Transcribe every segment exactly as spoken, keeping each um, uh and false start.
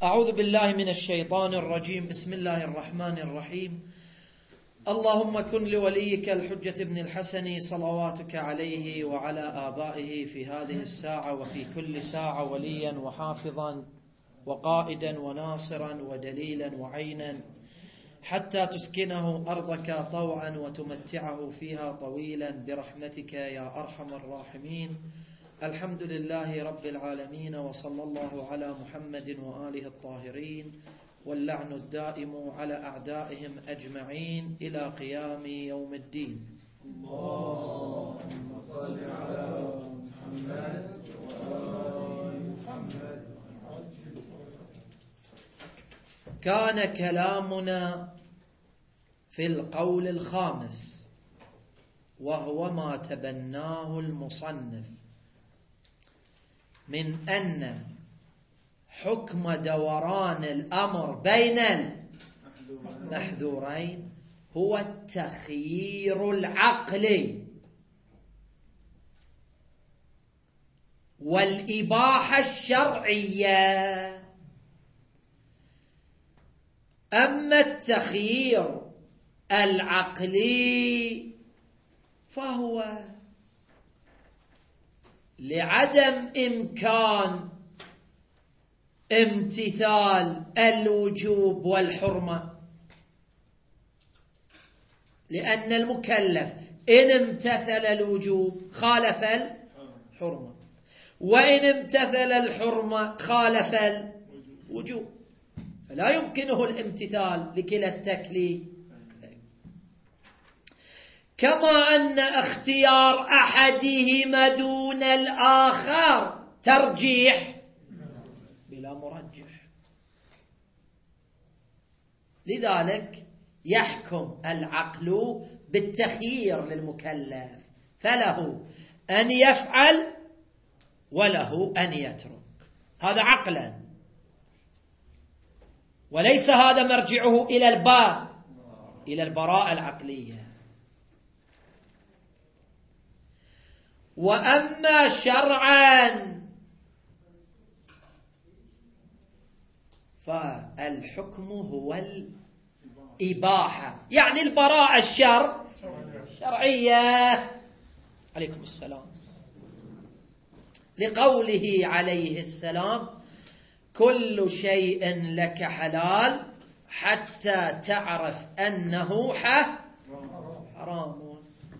أعوذ بالله من الشيطان الرجيم. بسم الله الرحمن الرحيم. اللهم كن لوليك الحجة ابن الحسن صلواتك عليه وعلى آبائه في هذه الساعة وفي كل ساعة وليا وحافظا وقائدا وناصرا ودليلا وعينا، حتى تسكنه أرضك طوعا وتمتعه فيها طويلا برحمتك يا أرحم الراحمين. الحمد لله رب العالمين، وصلى الله على محمد وآله الطاهرين، واللعن الدائم على أعدائهم أجمعين إلى قيام يوم الدين. اللهم صل على محمد وآل محمد. كان كلامنا في القول الخامس، وهو ما تبناه المصنف من أن حكم دوران الأمر بين المحذورين هو التخيير العقلي والإباحة الشرعية. أما التخيير العقلي فهو لعدم إمكان امتثال الوجوب والحرمة، لأن المكلف إن امتثل الوجوب خالف الحرمة، وإن امتثل الحرمة خالف الوجوب، فلا يمكنه الامتثال لكلا التكليف. كما أن اختيار أحدهما دون الآخر ترجيح بلا مرجح، لذلك يحكم العقل بالتخيير للمكلف، فله أن يفعل وله أن يترك، هذا عقلا، وليس هذا مرجعه إلى الباب إلى البراءة العقلية. وأما شرعا فالحكم هو الإباحة، يعني البراءة الشر شرعية. عليكم السلام. لقوله عليه السلام: كل شيء لك حلال حتى تعرف أنه حرام.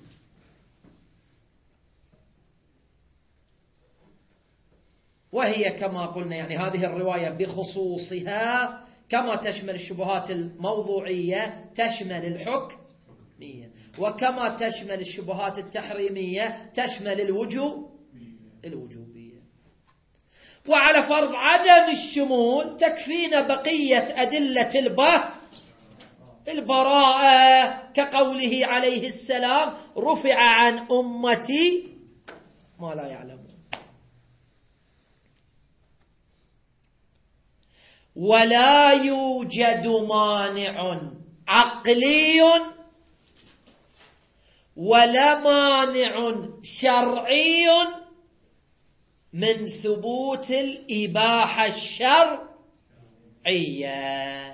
وهي كما قلنا يعني هذه الرواية بخصوصها كما تشمل الشبهات الموضوعية تشمل الحكمية، وكما تشمل الشبهات التحريمية تشمل الوجوب الوجوبية. وعلى فرض عدم الشمول تكفينا بقية أدلة البه البراءة، كقوله عليه السلام: رفع عن أمتي ما لا يعلمون. ولا يوجد مانع عقلي ولا مانع شرعي من ثبوت الإباحة الشرعية.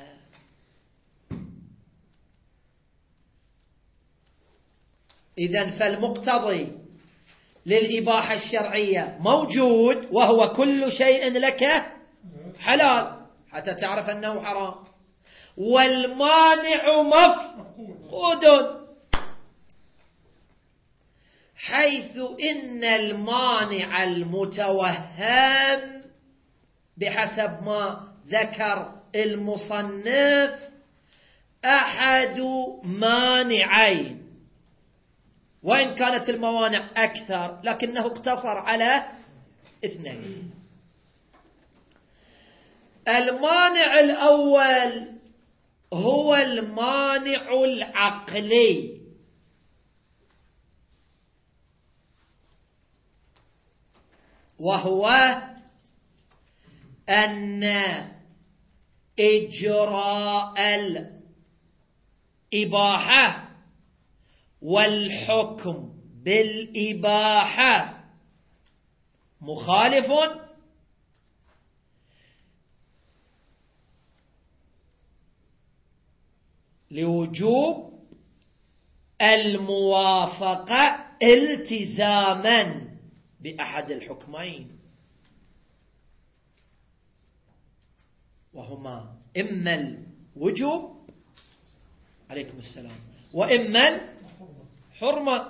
إذن فالمقتضي للإباحة الشرعية موجود، وهو كل شيء لك حلال حتى تعرف أنه حرام، والمانع مفقود، حيث إن المانع المتوهم بحسب ما ذكر المصنف أحد مانعين، وإن كانت الموانع أكثر لكنه اقتصر على اثنين. المانع الأول هو المانع العقلي، وهو أن إجراء الإباحة والحكم بالإباحة مخالف لوجوب الموافقة التزاما بأحد الحكمين، وهما إما الوجوب عليكم السلام وإما الحرمة.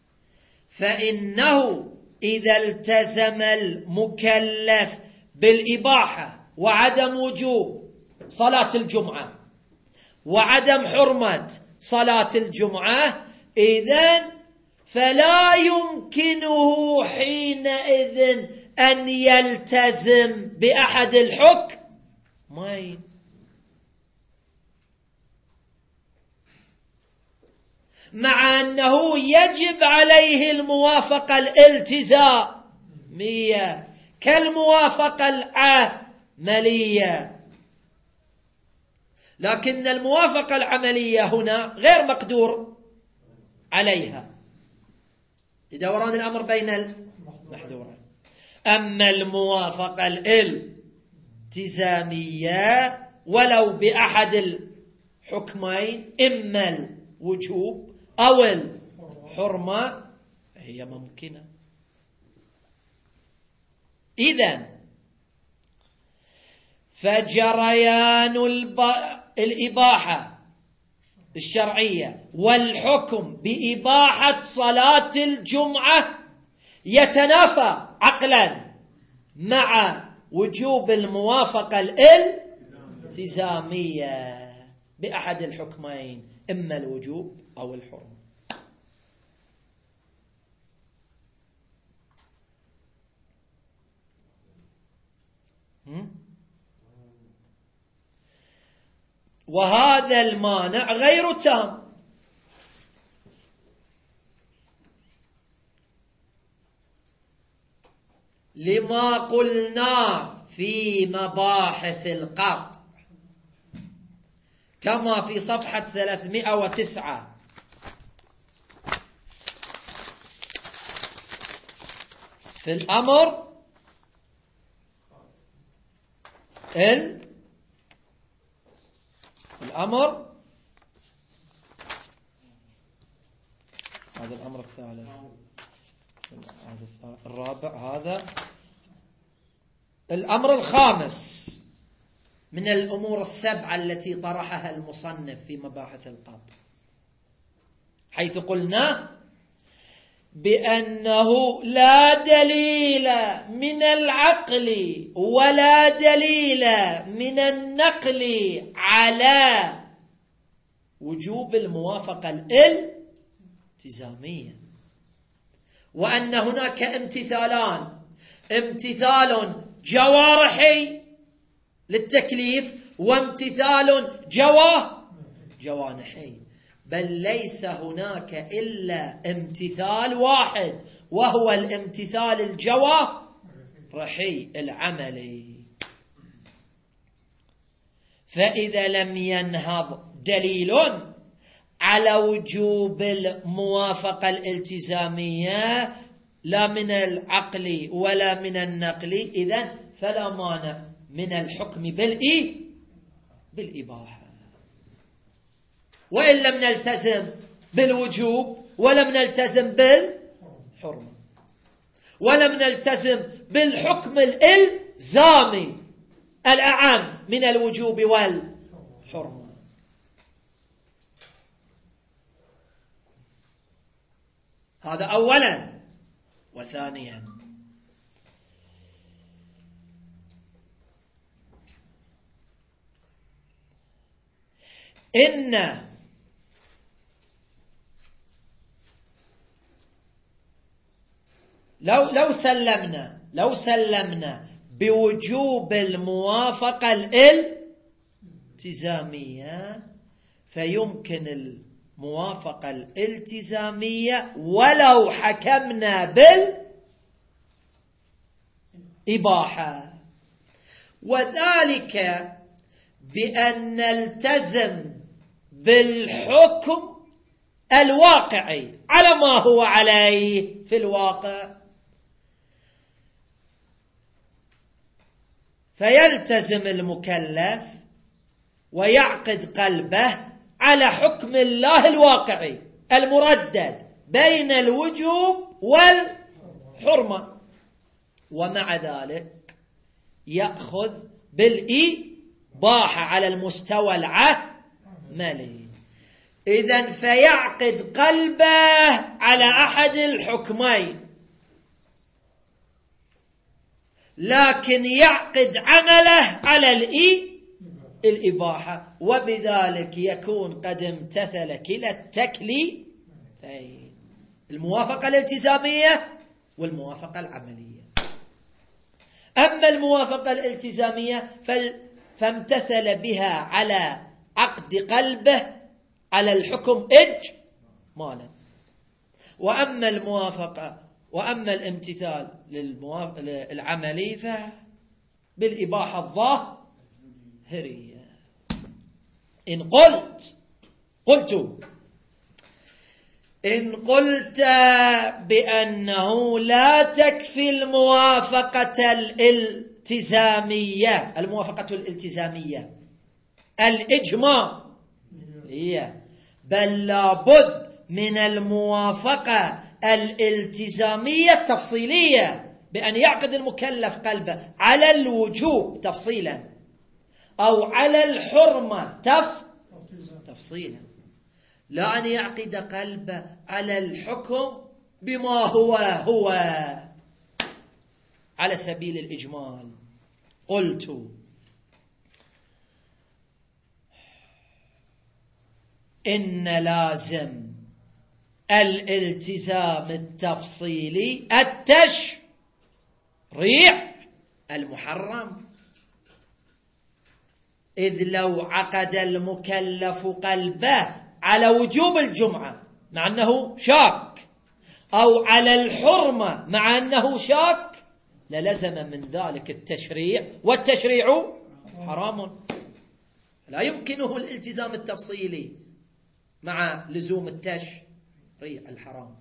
فإنه إذا التزم المكلف بالإباحة وعدم وجوب صلاة الجمعة وعدم حرمة صلاة الجمعة، إذن فلا يمكنه حينئذ أن يلتزم بأحد الحكمين. مع أنه يجب عليه الموافقة الالتزامية كالموافقة العملية، لكن الموافقة العملية هنا غير مقدور عليها لدوران الأمر بين المحذورين. أما الموافقة الالتزامية ولو بأحد الحكمين إما الوجوب أو الحرمة هي ممكنة. إذن فجريان الإباحة الشرعية والحكم بإباحة صلاة الجمعة يتنافى عقلا مع وجوب الموافقة الالتزامية بأحد الحكمين إما الوجوب أو الحرمة. وهذا المانع غير تام، لما قلنا في مباحث القطع كما في صفحة ثلاثمائة وتسعة في الأمر ال الأمر هذا الأمر الثالث هذا الرابع هذا الأمر الخامس من الأمور السبعة التي طرحها المصنف في مباحث القطع، حيث قلنا بأنه لا دليل من العقل ولا دليل من النقل على وجوب الموافقة الالتزامية، وأن هناك امتثالان: امتثال جوارحي للتكليف وامتثال جوا جوانحي، بل ليس هناك إلا امتثال واحد وهو الامتثال الجوارحي العملي. فإذا لم ينهض دليل على وجوب الموافقة الالتزامية لا من العقل ولا من النقل، إذن فلا مانع من الحكم بالإي بالإباحة، وإن لم نلتزم بالوجوب ولم نلتزم بالحرمة ولم نلتزم بالحكم الإلزامي الأعم من الوجوب والحرمة. هذا أولا. وثانيا إن لو لو سلمنا لو سلمنا بوجوب الموافقة الالتزامية فيمكن الموافقة الالتزامية ولو حكمنا بالإباحة، وذلك بأن نلتزم بالحكم الواقعي على ما هو عليه في الواقع، فيلتزم المكلف ويعقد قلبه على حكم الله الواقعي المردد بين الوجوب والحرمة، ومع ذلك يأخذ بالإباحة على المستوى العملي. إذن فيعقد قلبه على أحد الحكمين، لكن يعقد عمله على الإي الإباحة، وبذلك يكون قد امتثل كلا التكليفين، الموافقة الالتزامية والموافقة العملية. أما الموافقة الالتزامية فامتثل بها على عقد قلبه على الحكم إجمالا، وأما الموافقة وأما الامتثال للعملي فبالإباحة الظاهرية. إن قلت قلت إن قلت بأنه لا تكفي الموافقة الالتزامية الموافقة الالتزامية الإجمالية، بل لابد من الموافقة الالتزامية التفصيلية، بأن يعقد المكلف قلبه على الوجوب تفصيلا أو على الحرمة تف تفصيلا، لا أن يعقد قلبه على الحكم بما هو هو على سبيل الإجمال. قلت إن لازم الالتزام التفصيلي التشريع المحرم، إذ لو عقد المكلف قلبه على وجوب الجمعة مع أنه شاك، أو على الحرمة مع أنه شاك، للزم من ذلك التشريع، والتشريع حرام، لا يمكنه الالتزام التفصيلي مع لزوم التشريع الحرام.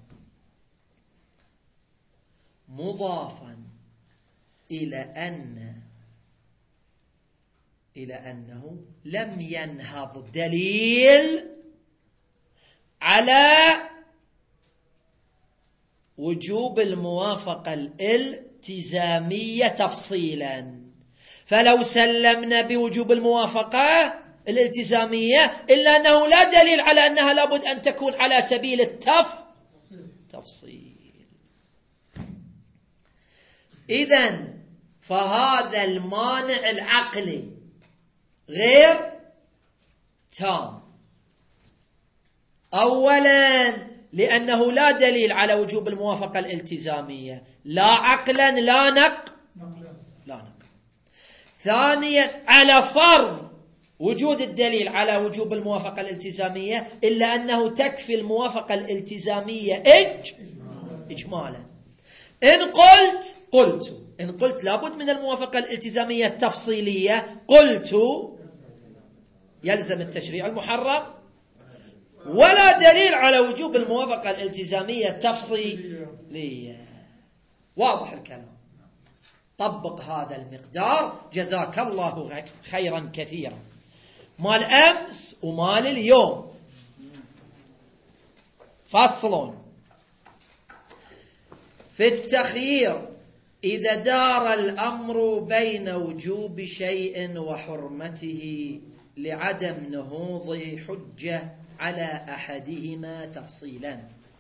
مضافا إلى أن إلى أنه لم ينهض دليل على وجوب الموافقة الالتزامية تفصيلا، فلو سلمنا بوجوب الموافقة الالتزامية إلا أنه لا دليل على أنها لابد أن تكون على سبيل التفصيل. إذن فهذا المانع العقلي غير تام. أولا لأنه لا دليل على وجوب الموافقة الالتزامية، لا عقلا لا نقل لا نقل. ثانيا على فرض وجود الدليل على وجوب الموافقة الالتزامية إلا أنه تكفي الموافقة الالتزامية إج إجمالا. إن قلت قلت إن قلت لابد من الموافقة الالتزامية التفصيلية، قلت يلزم التشريع المحرم، ولا دليل على وجوب الموافقة الالتزامية التفصيلية. واضح الكلام؟ طبق هذا المقدار جزاك الله خيرا كثيرا، مال أمس ومال اليوم. فصل في التخيير إذا دار الأمر بين وجوب شيء وحرمته لعدم نهوض حجة على أحدهما تفصيلا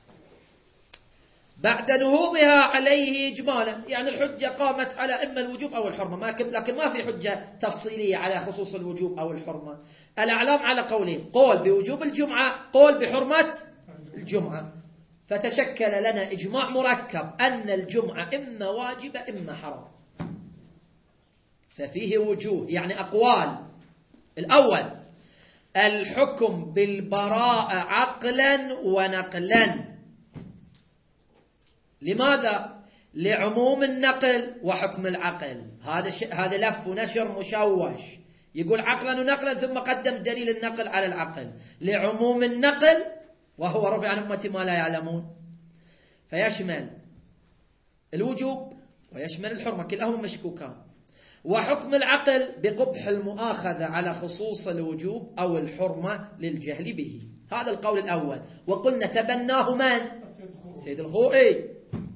بعد نهوضها عليه إجمالا، يعني الحجة قامت على إما الوجوب أو الحرمة، لكن ما في حجة تفصيلية على خصوص الوجوب أو الحرمة. الأعلام على قولين، قول بوجوب الجمعة، قول بحرمة الجمعة، فتشكل لنا إجماع مركب أن الجمعة إما واجبة إما حرام، ففيه وجوه يعني أقوال. الأول الحكم بالبراءة عقلا ونقلا. لماذا؟ لعموم النقل وحكم العقل. هذا ش... هذا لف ونشر مشوش، يقول عقلا ونقلا ثم قدم دليل النقل على العقل، لعموم النقل وهو رفع عن أمتي ما لا يعلمون، فيشمل الوجوب ويشمل الحرمة، كلاهما مشكوكان. وحكم العقل بقبح المؤاخذة على خصوص الوجوب أو الحرمة للجهل به. هذا القول الأول، وقلنا تبناه من؟ سيد الخوئي.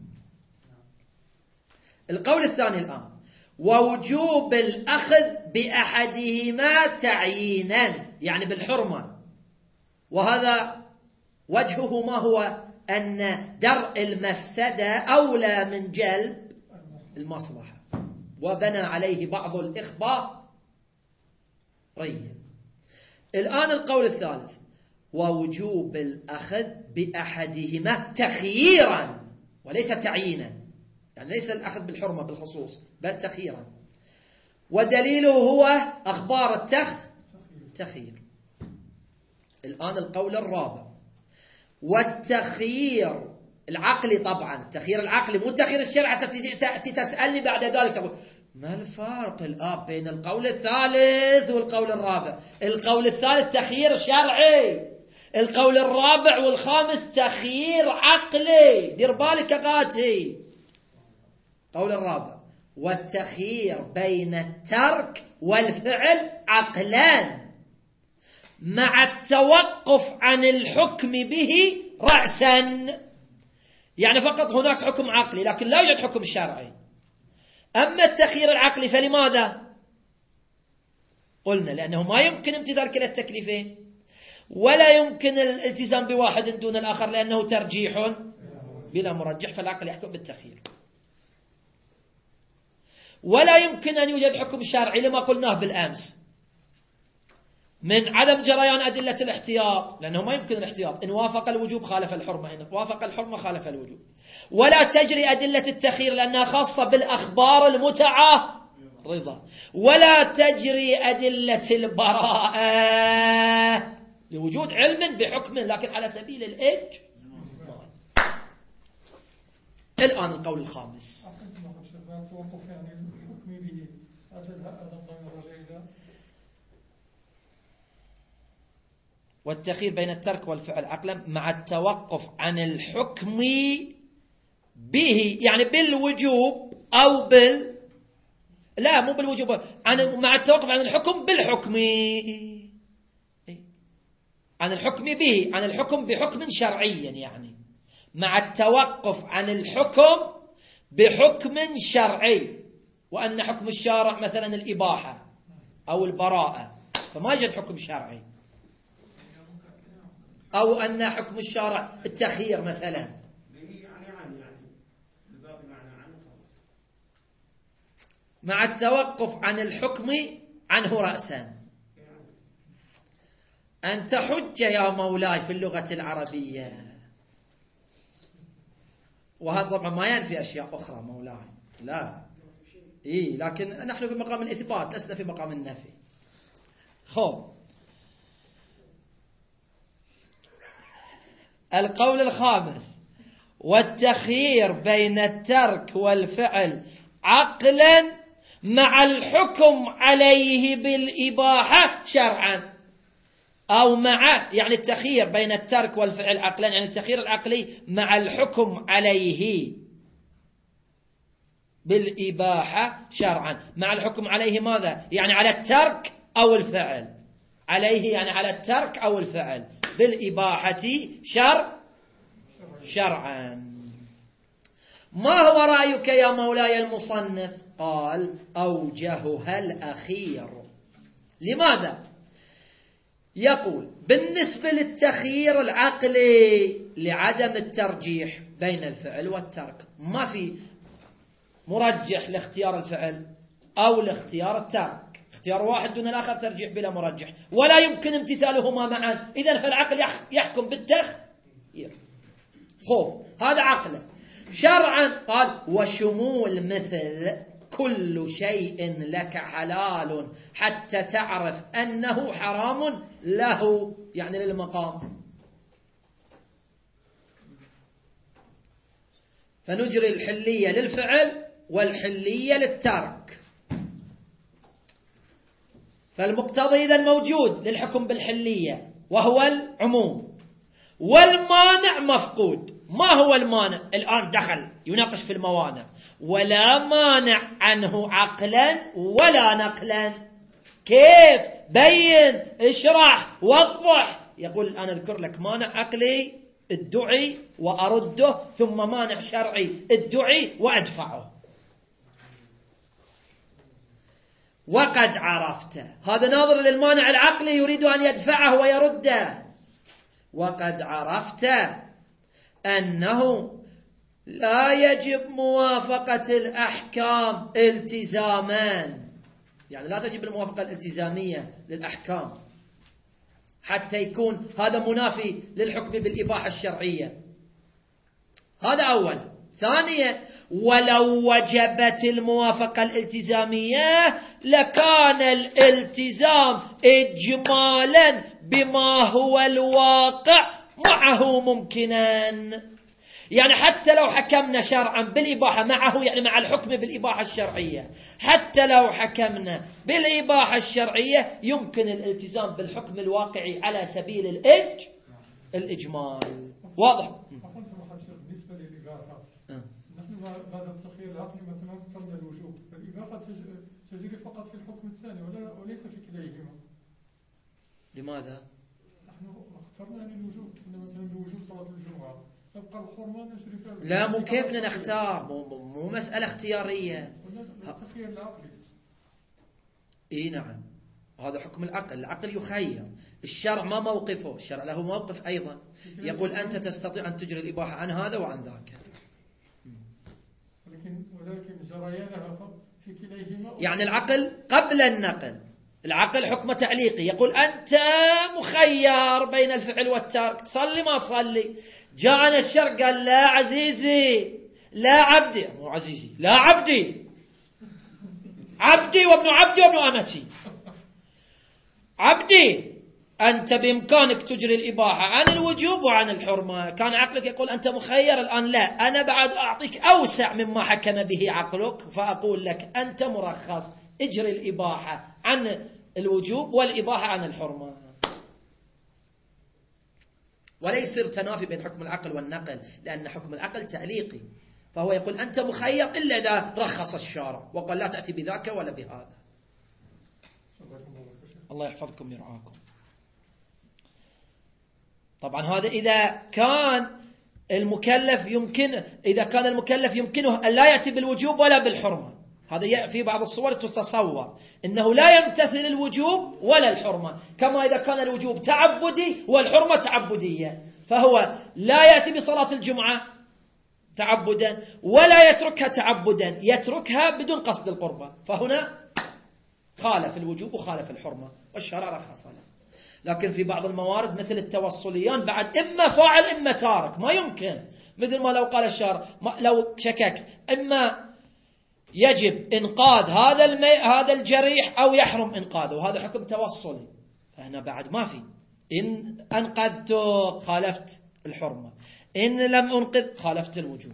القول الثاني الآن، ووجوب الأخذ بأحدهما تعيينا، يعني بالحرمة، وهذا وجهه ما هو؟ أن درء المفسدة أولى من جلب المصلحة، وبنى عليه بعض الإخبار ريا. الآن القول الثالث، ووجوب الأخذ بأحدهما تخييرا وليس تعيينا، يعني ليس الأخذ بالحرمة بالخصوص بل تخييرا، ودليله هو أخبار التخ تخيير. الآن القول الرابع، والتخيير العقلي، طبعا التخيير العقلي مو التخيير الشرعي. تأتي تسألني بعد ذلك أقول ما الفرق الآن بين القول الثالث والقول الرابع؟ القول الثالث تخيير شرعي، القول الرابع والخامس تخيير عقلي. دير بالك قاتي. قول الرابع، والتخيير بين الترك والفعل عقلان مع التوقف عن الحكم به رأسا، يعني فقط هناك حكم عقلي لكن لا يوجد حكم شرعي. أما التخيير العقلي فلماذا؟ قلنا لأنه ما يمكن امتثال كلا التكليفين، ولا يمكن الالتزام بواحد دون الآخر لأنه ترجيح بلا مرجح، فالعقل يحكم بالتخيير. ولا يمكن أن يوجد حكم شرعي لما قلناه بالأمس من عدم جريان أدلة الاحتياط، لأنه ما يمكن الاحتياط. إن وافق الوجوب خالف الحرمة، إن وافق الحرمة خالف الوجوب. ولا تجري أدلة التخيير لأنها خاصة بالأخبار المتعارضة. ولا تجري أدلة البراءة لوجود علم بحكم لكن على سبيل الإجمال. الآن القول الخامس، والتخيير بين الترك والفعل عقلا مع التوقف عن الحكم به، يعني بالوجوب أو بال لا مو بالوجوب، عن مع التوقف عن الحكم بالحكم، عن الحكم به، عن الحكم بحكم شرعي، يعني مع التوقف عن الحكم بحكم شرعي، وأن حكم الشارع مثلا الإباحة أو البراءة، فما يوجد حكم شرعي. أو أن حكم الشارع التخيير مثلا. مع التوقف عن الحكم عنه رأسا. أنت حج يا مولاي في اللغة العربية، وهذا طبعا ما ينفي أشياء أخرى مولاي، لا إيه، لكن نحن في مقام الإثبات لسنا في مقام النفي. خب القول الخامس، والتخيير بين الترك والفعل عقلا مع الحكم عليه بالإباحة شرعا، أو مع يعني التخيير بين الترك والفعل عقلا، يعني التخيير العقلي مع الحكم عليه بالإباحة شرعا. مع الحكم عليه ماذا؟ يعني على الترك أو الفعل، عليه يعني على الترك أو الفعل، بالإباحة شرع شرعا. ما هو رأيك يا مولاي المصنف؟ قال أوجهها الأخير. لماذا؟ يقول بالنسبة للتخيير العقلي لعدم الترجيح بين الفعل والترك، ما في مرجح لاختيار الفعل أو لاختيار الترك، اختيار واحد دون الآخر ترجيح بلا مرجح، ولا يمكن امتثالهما معا، إذن فالعقل يحكم بالتخيير. خب هذا عقلا. شرعا قال وشمول مثل كل شيء لك حلال حتى تعرف أنه حرام له، يعني للمقام. فنجري الحلية للفعل والحلية للترك، فالمقتضي إذن موجود للحكم بالحلية وهو العموم، والمانع مفقود. ما هو المانع؟ الآن دخل يناقش في الموانع، ولا مانع عنه عقلا ولا نقلا. كيف؟ بين، اشرح، وضح. يقول الآن أذكر لك مانع عقلي ادعي وأرده، ثم مانع شرعي ادعي وأدفعه. وقد عرفت، هذا ناظر للمانع العقلي يريد أن يدفعه ويرده. وقد عرفت أنه لا يجب موافقة الأحكام التزاما، يعني لا تجب الموافقة الالتزامية للأحكام حتى يكون هذا منافي للحكم بالإباحة الشرعية. هذا أولا. ثانيا، ولو وجبت الموافقة الالتزامية لكان الالتزام إجمالا بما هو الواقع معه ممكنا. يعني حتى لو حكمنا شرعا بالإباحة معه، يعني مع الحكم بالإباحة الشرعية، حتى لو حكمنا بالإباحة الشرعية يمكن الالتزام بالحكم الواقعي على سبيل الإج الإجمال. واضح؟ بالنسبة للإباحة نحن بعد التخيير العقلي مثلا اخترنا الوجوب، فالإباحة تجري فقط في الحكم الثاني ولا وليس في كليهما. لماذا؟ نحن اخترنا الوجوب، إن مثلا الوجوب صلاة الجمعة تبقى الحرمة نجري فيها. لا، مو كيف بدنا نختار، مو, مو مسألة اختيارية. التخيير العقلي. اي نعم، هذا حكم العقل، العقل يخير. الشرع ما موقفه، الشرع له موقف أيضا، يقول أنت تستطيع أن تجري الإباحة عن هذا وعن ذاك. ولكن ولكن جريانها في كليهما. يعني العقل قبل النقل، العقل حكم تعليقي، يقول أنت مخير بين الفعل والترك، تصلي ما تصلي. جاءنا الشرع قال لا عزيزي، لا عبدي، مو عزيزي، لا عبدي، عبدي وابن عبدي وابن أمتي. عبدي أنت بإمكانك تجري الإباحة عن الوجوب وعن الحرمة. كان عقلك يقول أنت مخير، الآن لا، أنا بعد أعطيك أوسع مما حكم به عقلك، فأقول لك أنت مرخص، اجري الإباحة عن الوجوب والإباحة عن الحرمة. ولا يصير تنافي بين حكم العقل والنقل، لأن حكم العقل تعليقي، فهو يقول أنت مخير إلا إذا رخص الشارع وقال لا تأتي بذاك ولا بهذا. الله يحفظكم يرعاكم. طبعا هذا إذا كان المكلف يمكن إذا كان المكلف يمكنه أن لا يأتي بالوجوب ولا بالحرمة. هذا في بعض الصور تتصور أنه لا يمتثل الوجوب ولا الحرمة، كما إذا كان الوجوب تعبدي والحرمة تعبدية، فهو لا يأتي بصلاة الجمعة تعبدا ولا يتركها تعبدا، يتركها بدون قصد القربة، فهنا خالف الوجوب وخالف الحرمة والشرع رخص له. لكن في بعض الموارد مثل التوصليان بعد إما فاعل إما تارك، ما يمكن، مثل ما لو قال الشارع لو شككت إما يجب إنقاذ هذا المي... هذا الجريح أو يحرم إنقاذه، وهذا حكم توصلي، فهنا بعد ما في، إن أنقذته خالفت الحرمة، إن لم أنقذ خالفت الوجوب.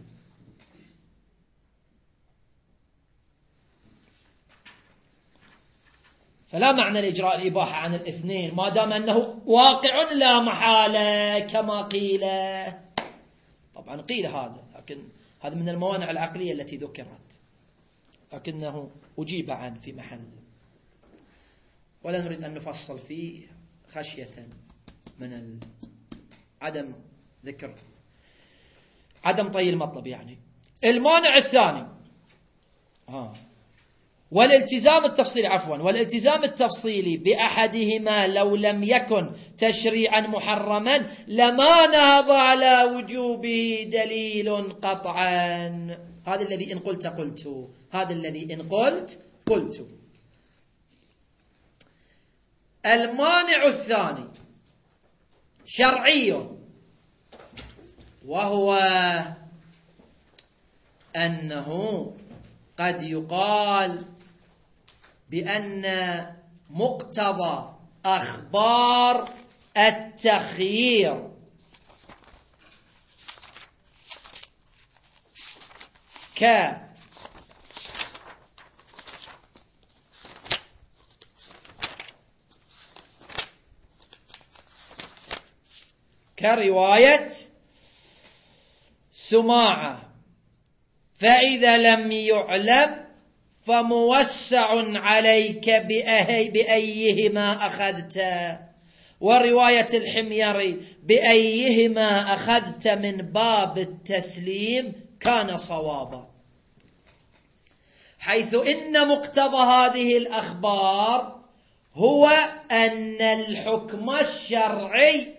فلا معنى لإجراء الإباحة عن الاثنين ما دام أنه واقع لا محالة كما قيل. طبعا قيل هذا، لكن هذا من الموانع العقلية التي ذكرت، لكنه أجيب عنه في محل، ولا نريد أن نفصل فيه خشية من عدم ذكر عدم طي المطلب. يعني المانع الثاني آه. والالتزام التفصيلي عفوا والالتزام التفصيلي بأحدهما لو لم يكن تشريعا محرما لما نهض على وجوبه دليل قطعا. هذا الذي إن قلت قلت هذا الذي إن قلت قلت. المانع الثاني شرعي، وهو أنه قد يقال بأن مقتضى أخبار التخيير ك كرواية سماعة، فإذا لم يعلم فموسع عليك بأيهما أخذت. ورواية الحميري بأيهما أخذت من باب التسليم كان صوابا، حيث إن مقتضى هذه الأخبار هو أن الحكم الشرعي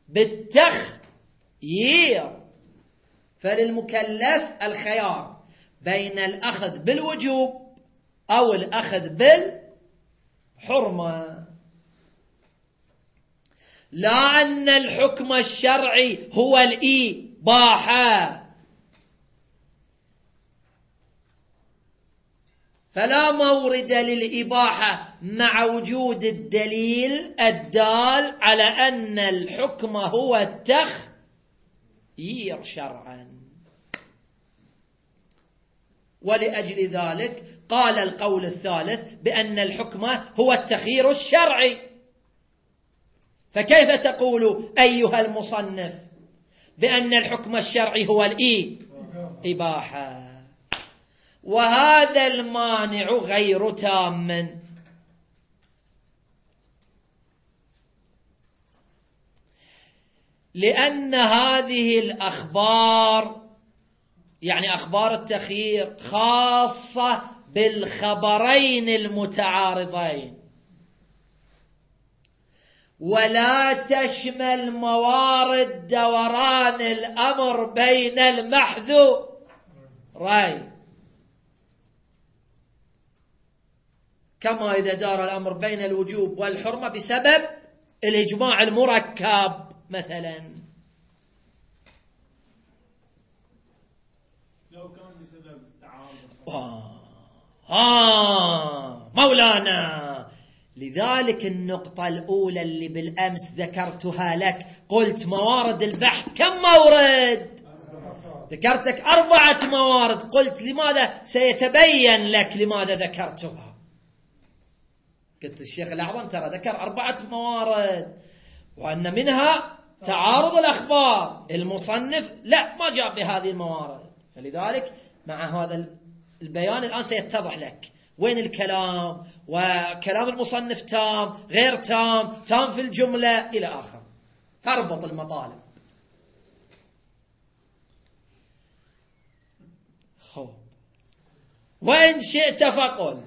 بالتخيير، فللمكلف الخيار بين الأخذ بالوجوب أو الأخذ بالحرمة، لا أن الحكم الشرعي هو الإباحة. فلا مورد للإباحة مع وجود الدليل الدال على أن الحكم هو التخيير شرعا. ولأجل ذلك قال القول الثالث بأن الحكم هو التخيير الشرعي. فكيف تقول أيها المصنف بأن الحكم الشرعي هو الإباحة؟ وهذا المانع غير تام، لأن هذه الأخبار يعني أخبار التخيير خاصة بالخبرين المتعارضين، ولا تشمل موارد دوران الأمر بين المحذورين، كما إذا دار الأمر بين الوجوب والحرمة بسبب الإجماع المركب مثلا. لو كان بسبب تعارض آه. آه مولانا، لذلك النقطة الأولى اللي بالأمس ذكرتها لك قلت موارد البحث كم مورد؟ ذكرتك أربعة موارد، قلت لماذا؟ سيتبين لك لماذا ذكرتها. قلت الشيخ الأعظم ترى ذكر أربعة موارد وأن منها تعارض الأخبار، المصنف لا ما جاء بهذه الموارد، فلذلك مع هذا البيان الآن سيتضح لك وين الكلام، وكلام المصنف تام غير تام، تام في الجملة إلى آخر، تربط المطالب. خب وإن شئت فقل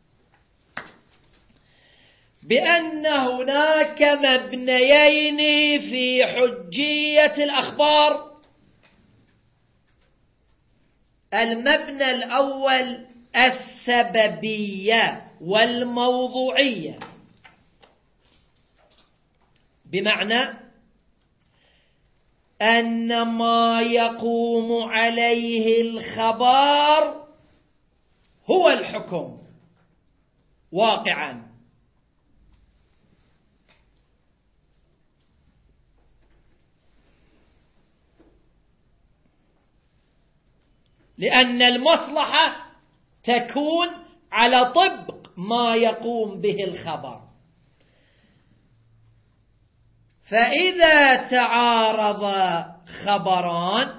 بأن هناك مبنيين في حجية الأخبار. المبنى الأول السببية والموضوعية، بمعنى أن ما يقوم عليه الخبر هو الحكم واقعا، لأن المصلحة تكون على طبق ما يقوم به الخبر. فإذا تعارض خبران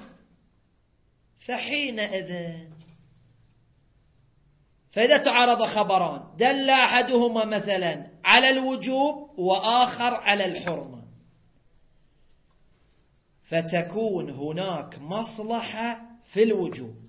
فحينئذ فإذا تعارض خبران دل أحدهما مثلا على الوجوب وآخر على الحرمة، فتكون هناك مصلحة في الوجوب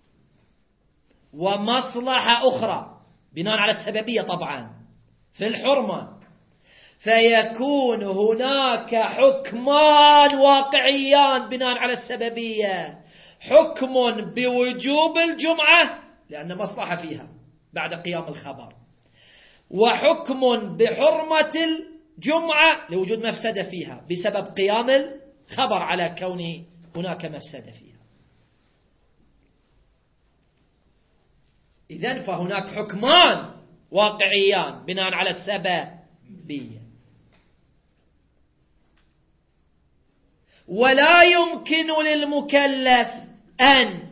ومصلحة أخرى بناء على السببية طبعا في الحرمة، فيكون هناك حكمان واقعيان بناء على السببية، حكم بوجوب الجمعة لأن مصلحة فيها بعد قيام الخبر، وحكم بحرمة الجمعة لوجود مفسدة فيها بسبب قيام الخبر على كون هناك مفسدة فيها. إذن فهناك حكمان واقعيان بناء على السببية، ولا يمكن للمكلف أن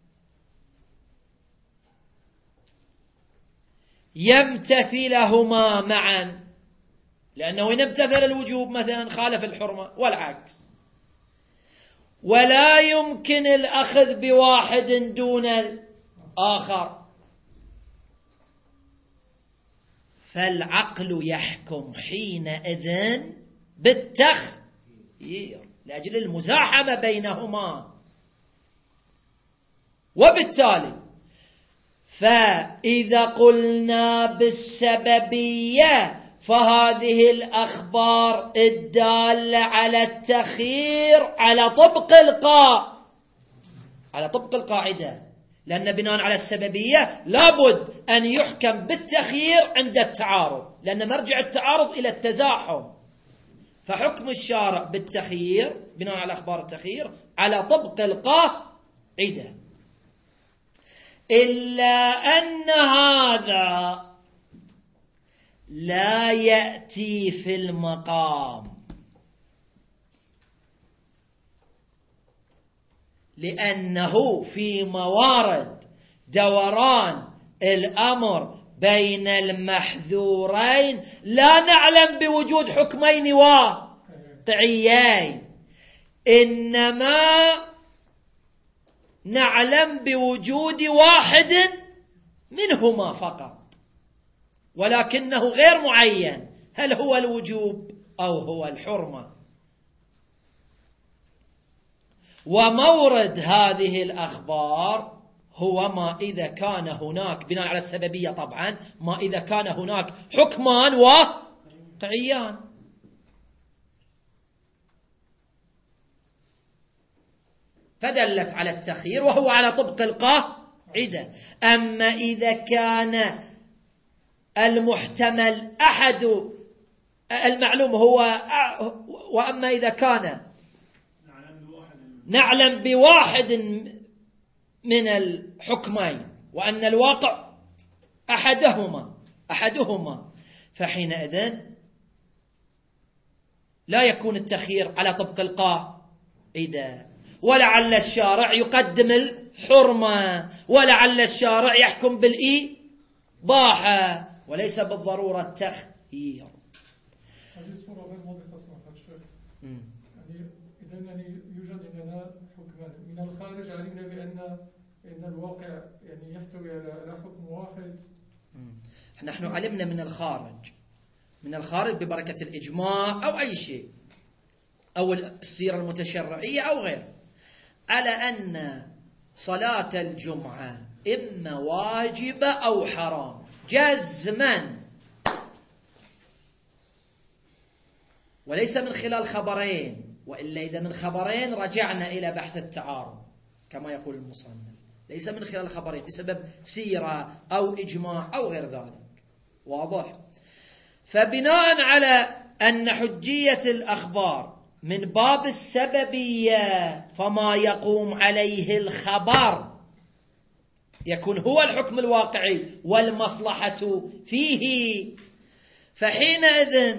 يمتثلهما معا، لأنه إن امتثل الوجوب مثلا خالف الحرمة والعكس، ولا يمكن الأخذ بواحد دون الآخر، فالعقل يحكم حينئذ بالتخيير لأجل المزاحمة بينهما. وبالتالي فإذا قلنا بالسببية فهذه الأخبار الدالة على التخيير على طبق القاع على طبق القاعدة، لأن بناء على السببية لابد أن يحكم بالتخيير عند التعارض، لأن مرجع التعارض إلى التزاحم، فحكم الشارع بالتخيير بناء على أخبار التخيير على طبق القاعدة، إلا أن هذا لا يأتي في المقام، لأنه في موارد دوران الأمر بين المحذورين لا نعلم بوجود حكمين واقعيين، إنما نعلم بوجود واحد منهما فقط، ولكنه غير معين، هل هو الوجوب أو هو الحرمة. ومورد هذه الأخبار هو ما إذا كان هناك بناء على السببية طبعا، ما إذا كان هناك حكمان واقعيان. فدلت على التخيير وهو على طبق القاعدة. أما إذا كان المحتمل أحد المعلوم هو، وأما إذا كان نعلم بواحد من الحكمين وأن الواقع أحدهما أحدهما فحينئذ لا يكون التخيير على طبق القاعدة، ولعل الشارع يقدم الحرمة، ولعل الشارع يحكم بالإباحة وليس بالضرورة التخيير. هذه الصورة غير واضحة صراحة الشيخ. يعني إذا يعني يوجد عندنا حكمان من الخارج، علمنا بأن إن الواقع يعني يحتوي على حكم واحد. نحن علمنا من الخارج من الخارج ببركة الإجماع أو أي شيء أو السيرة المتشرعية أو غير، على أن صلاة الجمعة إما واجبة أو حرام جزما، وليس من خلال خبرين، وإلا إذا من خبرين رجعنا إلى بحث التعارض كما يقول المصنف، ليس من خلال خبرين بسبب سيرة أو إجماع أو غير ذلك. واضح؟ فبناء على أن حجية الأخبار من باب السببية، فما يقوم عليه الخبر يكون هو الحكم الواقعي والمصلحة فيه، فحينئذ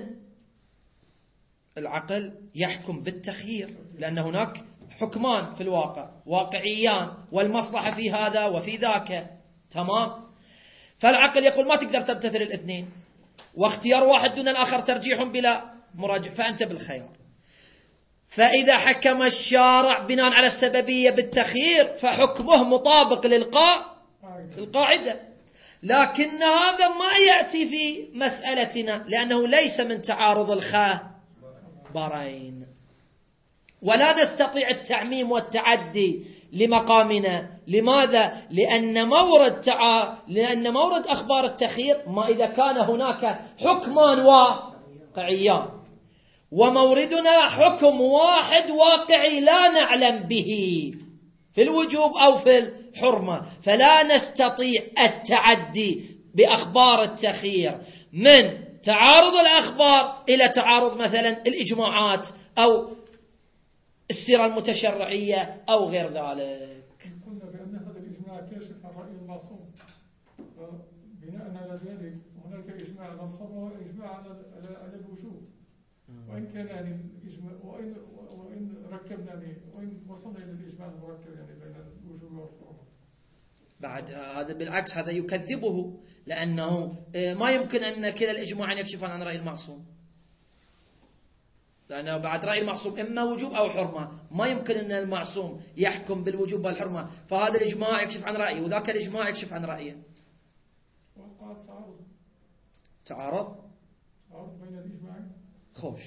العقل يحكم بالتخيير، لأن هناك حكمان في الواقع واقعيان والمصلحة في هذا وفي ذاك. تمام؟ فالعقل يقول ما تقدر تمتثل الاثنين، واختيار واحد دون الآخر ترجيح بلا مراجع، فأنت بالخيار. فإذا حكم الشارع بناء على السببية بالتخيير فحكمه مطابق للقاعدة، لكن هذا ما يأتي في مسألتنا لأنه ليس من تعارض الخبرين، ولا نستطيع التعميم والتعدي لمقامنا. لماذا؟ لأن مورد تع... لأن مورد أخبار التخيير ما إذا كان هناك حكمان واقعيان، وموردنا حكم واحد واقعي لا نعلم به في الوجوب أو في الحرمة، فلا نستطيع التعدي بأخبار التخيير من تعارض الأخبار إلى تعارض مثلا الإجماعات أو السيرة المتشرعية أو غير ذلك. قلنا بأن هذا الإجماع كاشف عن رأي المعصوم، وبناء على ذلك هناك إجماع على الحرمة وإجماع على الوجوب، وإن كان يعني الإجماع وإن وإن ركبنا يعني وإن وصلنا إلى الإجماع المركب يعني بين الوجوب والحرمة. بعد هذا بالعكس هذا يكذبه، لأنه ما يمكن أن كلا الإجماع يكشف عن رأي المعصوم. لأنه بعد رأي المعصوم إما وجوب أو حرمة، ما يمكن أن المعصوم يحكم بالوجوب والحرمة، فهذا الإجماع يكشف عن رأيه وذاك الإجماع يكشف عن رأيه. وقع تعارض. تعارض؟ تعارض بين الإجماعين. خوش،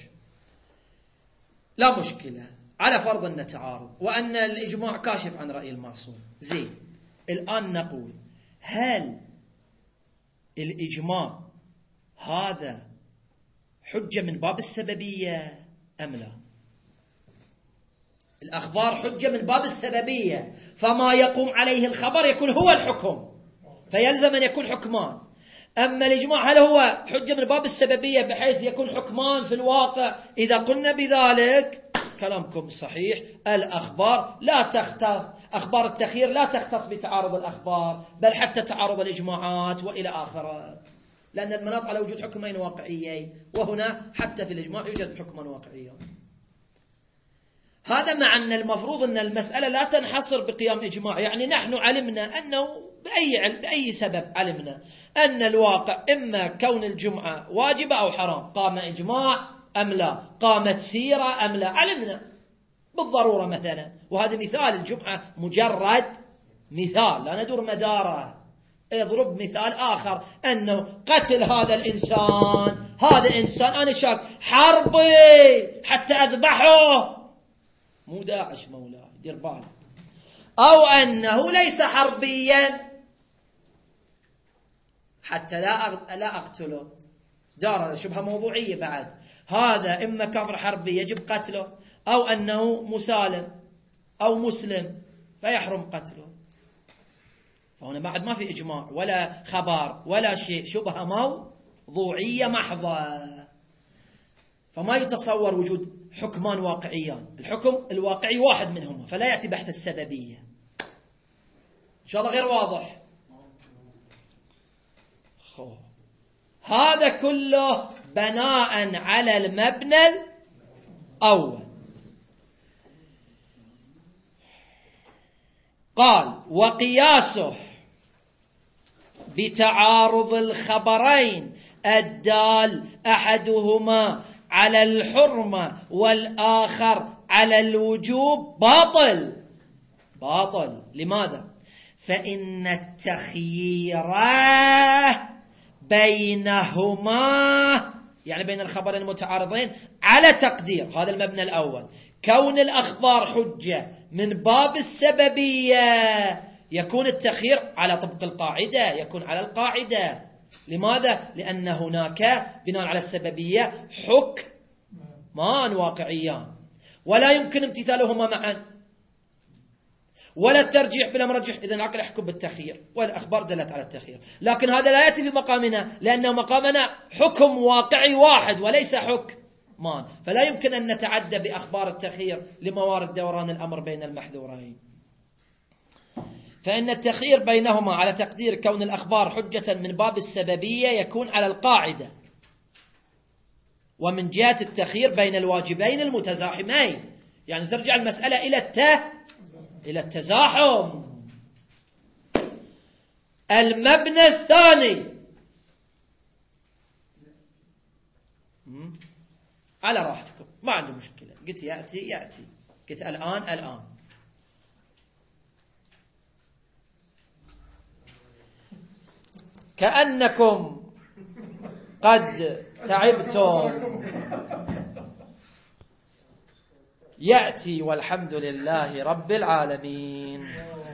لا مشكلة، على فرض أن تعارض وأن الإجماع كاشف عن رأي المعصوم. زين، الآن نقول هل الإجماع هذا حجة من باب السببية أم لا؟ الأخبار حجة من باب السببية، فما يقوم عليه الخبر يكون هو الحكم، فيلزم أن يكون حكمان. أما الإجماع هل هو حجة من باب السببية بحيث يكون حكمان في الواقع؟ إذا قلنا بذلك كلامكم صحيح، الأخبار لا تختص، أخبار التخيير لا تختص بتعارض الأخبار، بل حتى تعارض الإجماعات وإلى آخره، لأن المناط على وجود حكمين واقعيين، وهنا حتى في الإجماع يوجد حكما واقعيا. هذا مع أن المفروض أن المسألة لا تنحصر بقيام إجماع، يعني نحن علمنا أنه بأي, بأي سبب علمنا أن الواقع إما كون الجمعة واجبة أو حرام، قام إجماع أم لا، قامت سيرة أم لا، علمنا بالضرورة مثلا. وهذا مثال، الجمعة مجرد مثال لا ندور مداره. اضرب مثال آخر، أنه قتل هذا الإنسان، هذا إنسان أنا شاك حربي حتى أذبحه، مو داعش مولاي دير بالك، أو أنه ليس حربيا حتى لا لا أقتله، دار شبهة موضوعية بعد، هذا إما كفر حربي يجب قتله، أو أنه مسالم أو مسلم فيحرم قتله. فهنا بعد ما في إجماع ولا خبر ولا شيء، شبهة موضوعية محضة، فما يتصور وجود حكمان واقعيان، الحكم الواقعي واحد منهما، فلا يأتي بحث السببية. إن شاء الله غير واضح. خو. هذا كله بناء على المبنى الأول. قال وقياسه بتعارض الخبرين الدال أحدهما على الحرمة والآخر على الوجوب باطل. باطل لماذا؟ فإن التخيير بينهما، يعني بين الخبرين المتعارضين، على تقدير هذا المبنى الأول، كون الأخبار حجة من باب السببية، يكون التخيير على طبق القاعدة، يكون على القاعدة. لماذا؟ لأن هناك بناء على السببية حكمان واقعيان ولا يمكن امتثالهما معا، ولا الترجيح بلا مرجح، إذا العقل يحكم بالتخيير والأخبار دلت على التخيير. لكن هذا لا يأتي في مقامنا، لأن مقامنا حكم واقعي واحد وليس حكمان، فلا يمكن أن نتعدى بأخبار التخيير لموارد دوران الأمر بين المحذورين. فإن التخيير بينهما على تقدير كون الأخبار حجة من باب السببية يكون على القاعدة، ومن جهة التخيير بين الواجبين المتزاحمين، يعني ترجع المسألة إلى الت إلى التزاحم. المبنى الثاني على راحتكم، ما عنده مشكلة، قلت يأتي يأتي، قلت الآن الآن. كأنكم قد تعبتم. يأتي والحمد لله رب العالمين.